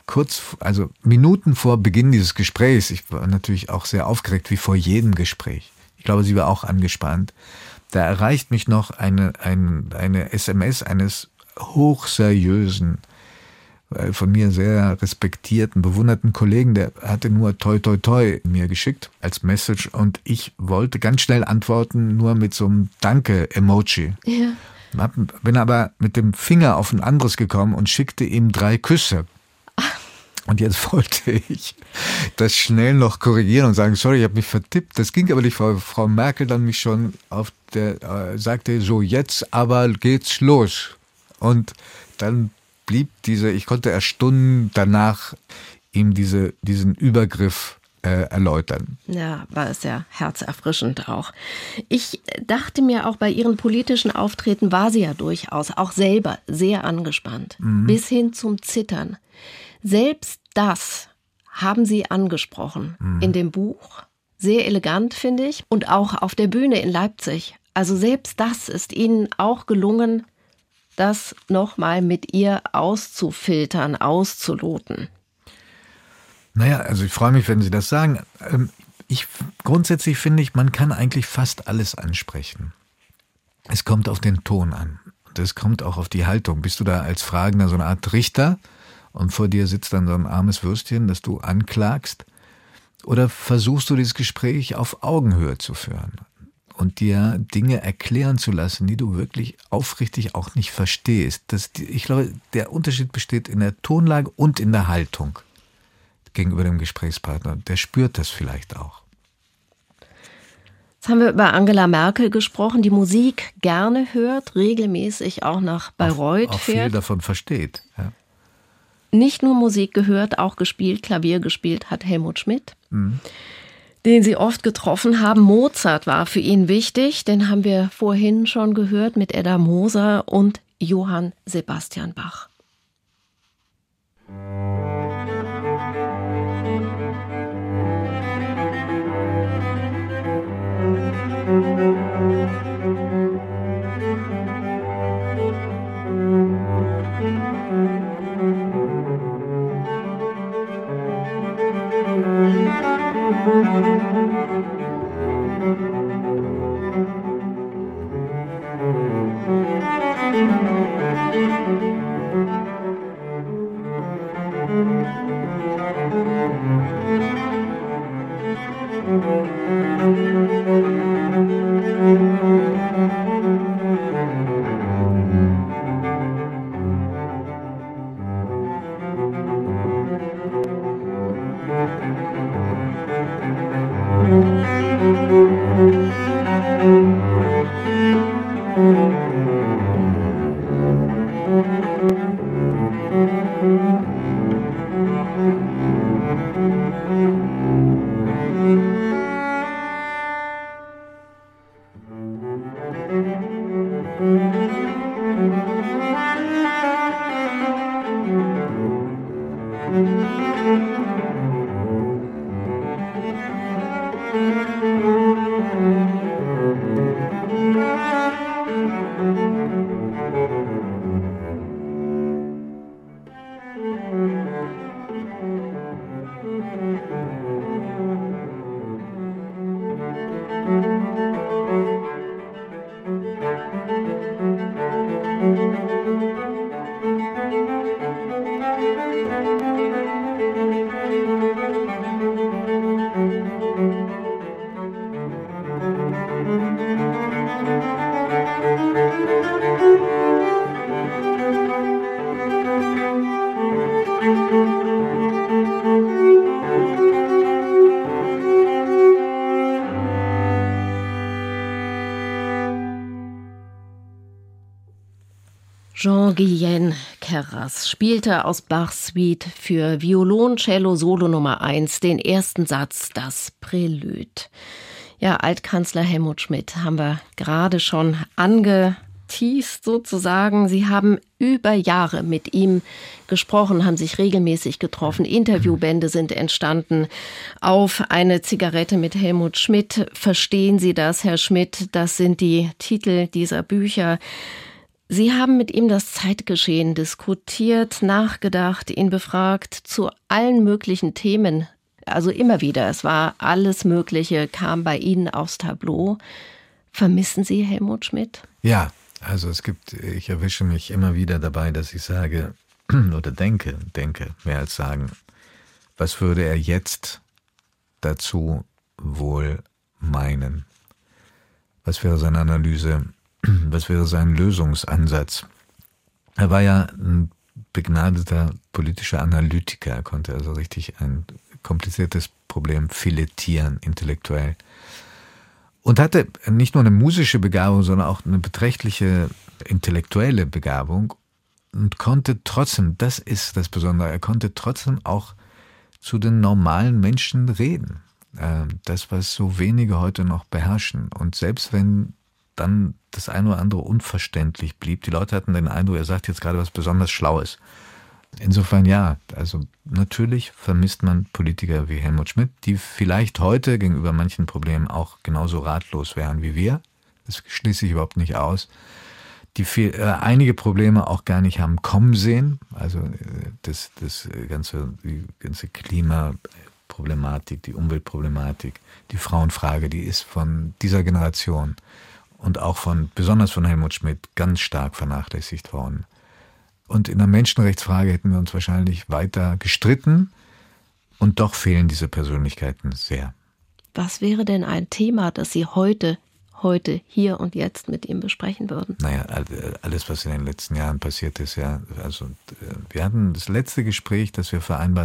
C: Minuten vor Beginn dieses Gesprächs, ich war natürlich auch sehr aufgeregt, wie vor jedem Gespräch. Ich glaube, sie war auch angespannt. Da erreicht mich noch eine SMS eines hochseriösen, von mir sehr respektierten, bewunderten Kollegen, der hatte nur toi toi toi mir geschickt als Message und ich wollte ganz schnell antworten, nur mit so einem Danke-Emoji. Ja. Bin aber mit dem Finger auf ein anderes gekommen und schickte ihm 3 Küsse. Und jetzt wollte ich das schnell noch korrigieren und sagen, sorry, ich habe mich vertippt. Das ging aber nicht, Frau Merkel dann mich schon sagte, so jetzt aber geht's los. Und dann blieb ich konnte erst Stunden danach ihm diesen Übergriff erläutern.
B: Ja, war es ja herzerfrischend auch. Ich dachte mir auch, bei ihren politischen Auftreten war sie ja durchaus auch selber sehr angespannt, bis hin zum Zittern. Selbst das haben Sie angesprochen in dem Buch. Sehr elegant, finde ich. Und auch auf der Bühne in Leipzig. Also selbst das ist Ihnen auch gelungen, das nochmal mit ihr auszufiltern, auszuloten.
C: Naja, also ich freue mich, wenn Sie das sagen. Grundsätzlich finde ich, man kann eigentlich fast alles ansprechen. Es kommt auf den Ton an. Und es kommt auch auf die Haltung. Bist du da als Fragender so eine Art Richter? Und vor dir sitzt dann so ein armes Würstchen, das du anklagst? Oder versuchst du dieses Gespräch auf Augenhöhe zu führen und dir Dinge erklären zu lassen, die du wirklich aufrichtig auch nicht verstehst? Ich glaube, der Unterschied besteht in der Tonlage und in der Haltung gegenüber dem Gesprächspartner. Der spürt das vielleicht auch.
B: Jetzt haben wir über Angela Merkel gesprochen, die Musik gerne hört, regelmäßig auch nach Bayreuth
C: auch
B: fährt.
C: Viel davon versteht, ja.
B: Nicht nur Musik gehört, auch gespielt, Klavier gespielt hat Helmut Schmidt, den Sie oft getroffen haben. Mozart war für ihn wichtig, den haben wir vorhin schon gehört mit Edda Moser und Johann Sebastian Bach. Jean-Guillain Queyras spielte aus Bachs Suite für Violoncello Solo Nummer 1 den ersten Satz, das Prälude. Ja, Altkanzler Helmut Schmidt haben wir gerade schon angeteast sozusagen. Sie haben über Jahre mit ihm gesprochen, haben sich regelmäßig getroffen. Interviewbände sind entstanden. Auf eine Zigarette mit Helmut Schmidt. Verstehen Sie das, Herr Schmidt? Das sind die Titel dieser Bücher. Sie haben mit ihm das Zeitgeschehen diskutiert, nachgedacht, ihn befragt zu allen möglichen Themen. Also immer wieder, es war alles Mögliche, kam bei Ihnen aufs Tableau. Vermissen Sie Helmut Schmidt?
C: Ja, also ich erwische mich immer wieder dabei, dass ich sage oder denke, mehr als sagen, was würde er jetzt dazu wohl meinen? Was wäre seine Analyse? Was wäre sein Lösungsansatz? Er war ja ein begnadeter politischer Analytiker. Er konnte also richtig ein kompliziertes Problem filetieren, intellektuell. Und hatte nicht nur eine musische Begabung, sondern auch eine beträchtliche intellektuelle Begabung und konnte trotzdem, das ist das Besondere, er konnte trotzdem auch zu den normalen Menschen reden. Das, was so wenige heute noch beherrschen. Und selbst wenn dann das eine oder andere unverständlich blieb. Die Leute hatten den Eindruck, er sagt jetzt gerade was besonders Schlaues. Insofern ja, also natürlich vermisst man Politiker wie Helmut Schmidt, die vielleicht heute gegenüber manchen Problemen auch genauso ratlos wären wie wir. Das schließe ich überhaupt nicht aus. Die einige Probleme auch gar nicht haben kommen sehen. Also die ganze Klimaproblematik, die Umweltproblematik, die Frauenfrage, die ist von dieser Generation und auch besonders von Helmut Schmidt ganz stark vernachlässigt worden. Und in der Menschenrechtsfrage hätten wir uns wahrscheinlich weiter gestritten und doch fehlen diese Persönlichkeiten sehr.
B: Was wäre denn ein Thema, das Sie heute, hier und jetzt mit ihm besprechen würden?
C: Naja, alles, was in den letzten Jahren passiert ist, ja. Also wir hatten das letzte Gespräch, das wir vereinbart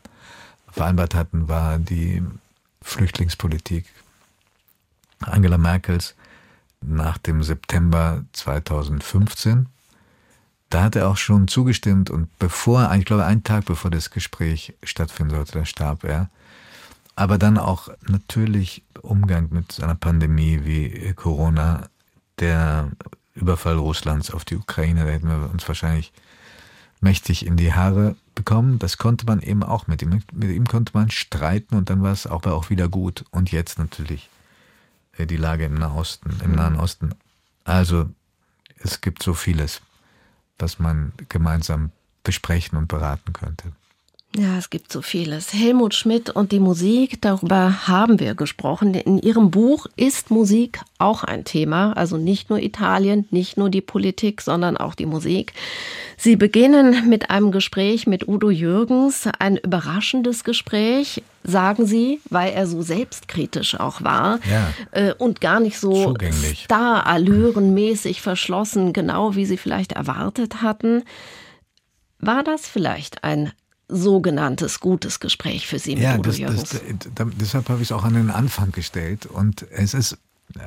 C: hatten, war die Flüchtlingspolitik Angela Merkels nach dem September 2015. Da hat er auch schon zugestimmt und ich glaube, einen Tag bevor das Gespräch stattfinden sollte, da starb er. Aber dann auch natürlich Umgang mit seiner Pandemie wie Corona, der Überfall Russlands auf die Ukraine, da hätten wir uns wahrscheinlich mächtig in die Haare bekommen. Das konnte man eben auch mit ihm. Mit ihm konnte man streiten und dann war es auch wieder gut. Und jetzt natürlich die Lage im Nahen Osten. Also es gibt so vieles, was man gemeinsam besprechen und beraten könnte.
B: Ja, es gibt so vieles. Helmut Schmidt und die Musik, darüber haben wir gesprochen. In Ihrem Buch ist Musik auch ein Thema. Also nicht nur Italien, nicht nur die Politik, sondern auch die Musik. Sie beginnen mit einem Gespräch mit Udo Jürgens. Ein überraschendes Gespräch, sagen Sie, weil er so selbstkritisch auch war. Ja. Und gar nicht so Star-Allüren-mäßig verschlossen, genau wie Sie vielleicht erwartet hatten. War das vielleicht ein sogenanntes gutes Gespräch für Sie mit Udo Jürgens?
C: Deshalb habe ich es auch an den Anfang gestellt. Und es ist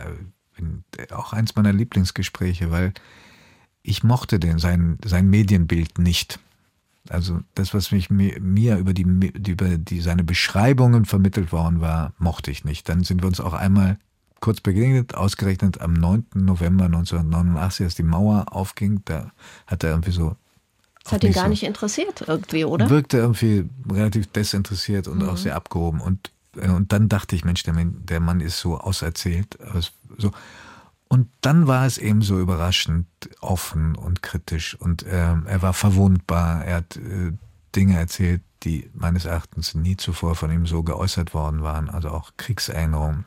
C: auch eins meiner Lieblingsgespräche, weil ich mochte sein Medienbild nicht. Also das, was mir über seine Beschreibungen vermittelt worden war, mochte ich nicht. Dann sind wir uns auch einmal kurz begegnet, ausgerechnet am 9. November 1989, als die Mauer aufging. Da hat er irgendwie so...
B: Das hat ihn gar nicht interessiert irgendwie, oder?
C: Wirkte irgendwie relativ desinteressiert und auch sehr abgehoben. Und dann dachte ich, Mensch, der Mann ist so auserzählt. So. Und dann war es eben so überraschend offen und kritisch. Und er war verwundbar. Er hat Dinge erzählt, die meines Erachtens nie zuvor von ihm so geäußert worden waren. Also auch Kriegserinnerungen.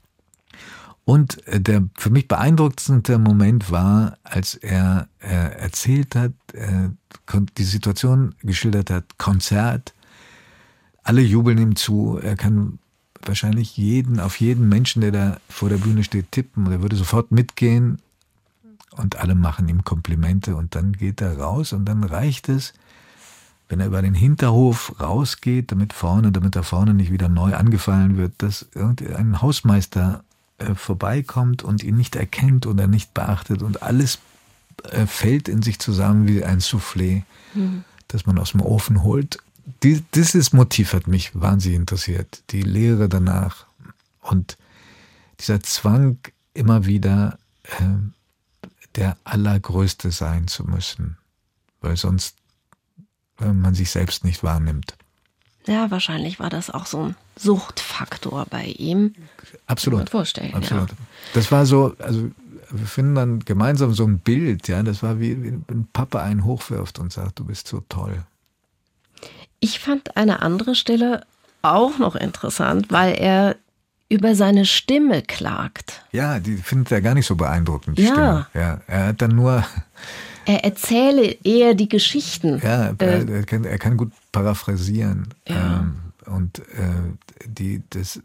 C: Und der für mich beeindruckendste Moment war, als er erzählt hat, die Situation geschildert hat, Konzert, alle jubeln ihm zu, er kann wahrscheinlich auf jeden Menschen, der da vor der Bühne steht, tippen und er würde sofort mitgehen und alle machen ihm Komplimente und dann geht er raus und dann reicht es, wenn er über den Hinterhof rausgeht, damit er vorne nicht wieder neu angefallen wird, dass irgendein Hausmeister vorbeikommt und ihn nicht erkennt oder nicht beachtet und alles fällt in sich zusammen wie ein Soufflé, das man aus dem Ofen holt. Dieses Motiv hat mich wahnsinnig interessiert. Die Lehre danach und dieser Zwang, immer wieder der Allergrößte sein zu müssen, weil sonst man sich selbst nicht wahrnimmt.
B: Ja, wahrscheinlich war das auch so ein Suchtfaktor bei ihm.
C: Absolut.
B: Kann man vorstellen,
C: absolut.
B: Ja.
C: Das war so, also wir finden dann gemeinsam so ein Bild, ja, das war wie wenn Papa einen hochwirft und sagt, du bist so toll.
B: Ich fand eine andere Stelle auch noch interessant, weil er über seine Stimme klagt.
C: Ja, die findet er gar nicht so beeindruckend, die
B: Ja.
C: Stimme. Ja, er hat dann nur...
B: Er erzähle eher die Geschichten.
C: Ja, er kann gut paraphrasieren.
B: Ja.
C: Und die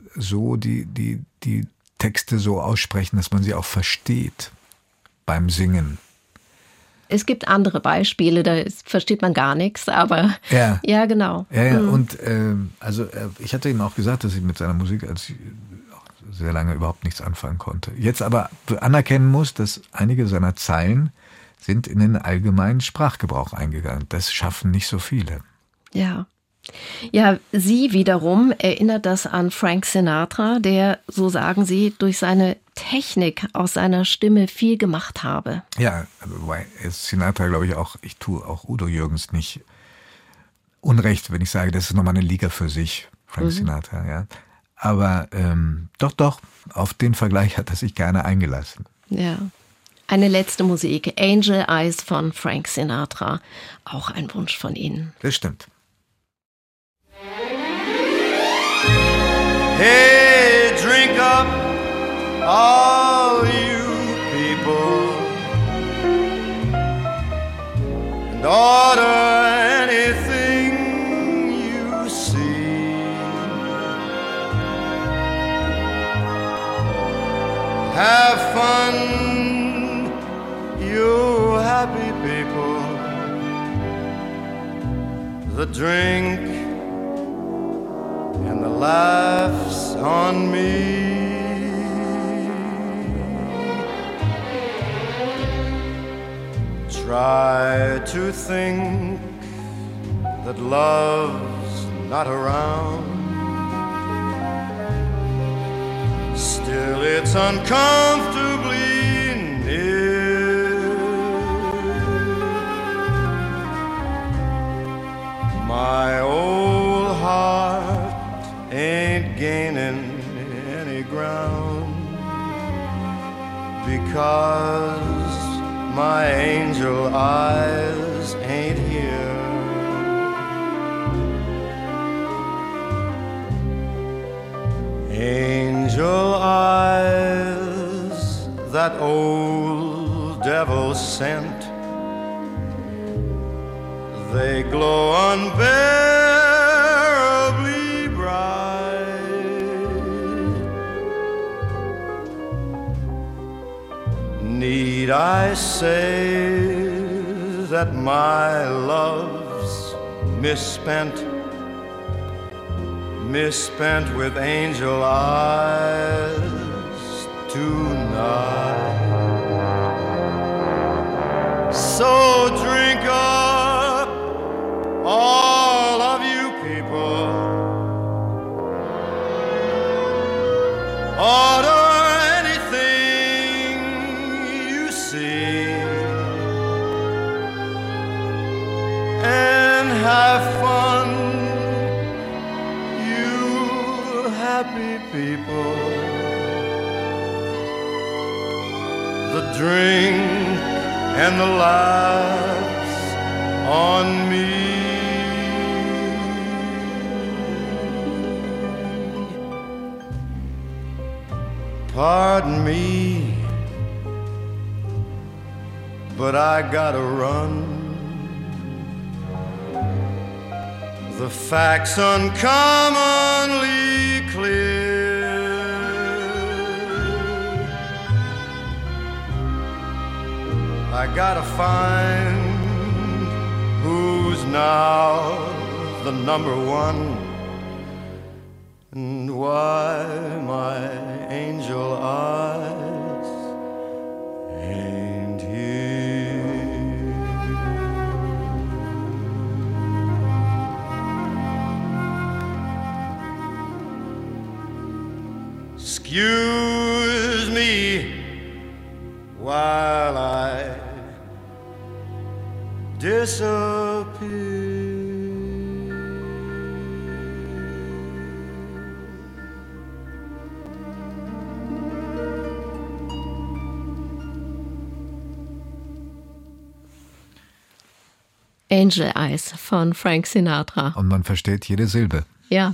C: Texte so aussprechen, dass man sie auch versteht beim Singen.
B: Es gibt andere Beispiele, da versteht man gar nichts, aber ja genau.
C: Ja. Und ich hatte ihm auch gesagt, dass ich mit seiner Musik als sehr lange überhaupt nichts anfangen konnte. Jetzt aber anerkennen muss, dass einige seiner Zeilen sind in den allgemeinen Sprachgebrauch eingegangen. Das schaffen nicht so viele.
B: Ja. Ja, sie wiederum erinnert das an Frank Sinatra, der, so sagen sie, durch seine Technik aus seiner Stimme viel gemacht habe.
C: Ja, wobei Sinatra, glaube ich, auch, ich tue auch Udo Jürgens nicht Unrecht, wenn ich sage, das ist nochmal eine Liga für sich, Frank Sinatra, ja. Aber doch, auf den Vergleich hat er sich gerne eingelassen.
B: Ja. Eine letzte Musik, Angel Eyes von Frank Sinatra, auch ein Wunsch von Ihnen.
C: Das stimmt.
E: Hey, drink up, all you people, and order anything you see. Have fun, you happy people. The drink and the laughs on me. Try to think that love's not around. Still it's uncomfortably near. My old heart ain't gaining any ground because my angel eyes ain't here. Angel eyes, that old devil sent, they glow unbearably bright. Need I say that my love's misspent with angel eyes tonight? So drink up, all of you people, order anything you see, and have fun, you happy people. The drink and the laughs on me. Pardon me, but I gotta run. The facts uncommonly clear. I gotta find who's now the number one, and why my angel eyes ain't here. Excuse me while I disappear.
B: Angel Eyes von Frank Sinatra.
C: Und man versteht jede Silbe.
B: Ja.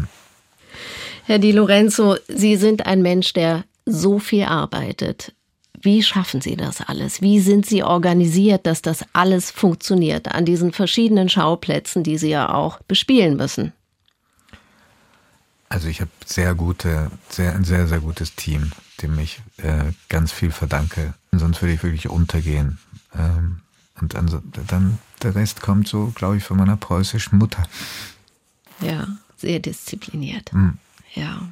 B: Herr Di Lorenzo, Sie sind ein Mensch, der so viel arbeitet. Wie schaffen Sie das alles? Wie sind Sie organisiert, dass das alles funktioniert an diesen verschiedenen Schauplätzen, die Sie ja auch bespielen müssen?
C: Also ich habe ein sehr, sehr gutes Team, dem ich ganz viel verdanke. Sonst würde ich wirklich untergehen. Und dann der Rest kommt so, glaube ich, von meiner preußischen Mutter.
B: Ja, sehr diszipliniert. Ja.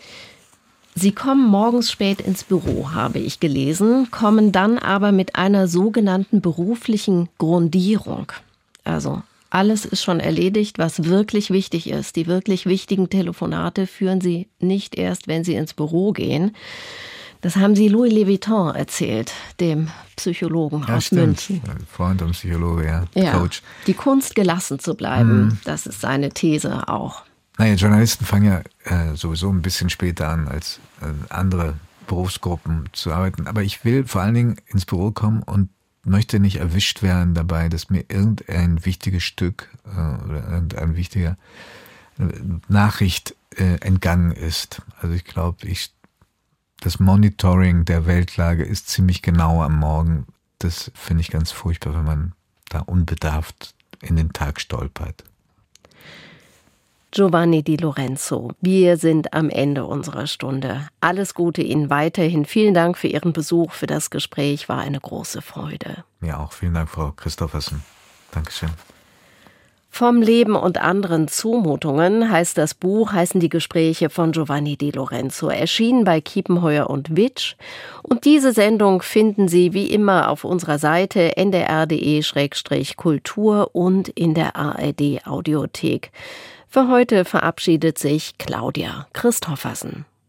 B: Sie kommen morgens spät ins Büro, habe ich gelesen, kommen dann aber mit einer sogenannten beruflichen Grundierung. Also alles ist schon erledigt, was wirklich wichtig ist. Die wirklich wichtigen Telefonate führen Sie nicht erst, wenn Sie ins Büro gehen. Das haben Sie Louis Levitan erzählt, dem Psychologen aus München.
C: Freund und Psychologe,
B: ja.
C: Coach.
B: Die Kunst, gelassen zu bleiben, das ist seine These auch.
C: Naja, Journalisten fangen ja sowieso ein bisschen später an, als andere Berufsgruppen zu arbeiten. Aber ich will vor allen Dingen ins Büro kommen und möchte nicht erwischt werden dabei, dass mir irgendein wichtiges Stück oder irgendein wichtiger Nachricht entgangen ist. Also ich glaube, das Monitoring der Weltlage ist ziemlich genau am Morgen. Das finde ich ganz furchtbar, wenn man da unbedarft in den Tag stolpert.
B: Giovanni Di Lorenzo, wir sind am Ende unserer Stunde. Alles Gute Ihnen weiterhin. Vielen Dank für Ihren Besuch, für das Gespräch. War eine große Freude.
C: Mir auch. Vielen Dank, Frau Christoffersen. Dankeschön.
B: Vom Leben und anderen Zumutungen heißen die Gespräche von Giovanni Di Lorenzo, erschienen bei Kiepenheuer und Witsch. Und diese Sendung finden Sie wie immer auf unserer Seite ndr.de/kultur und in der ARD Audiothek. Für heute verabschiedet sich Claudia Christoffersen.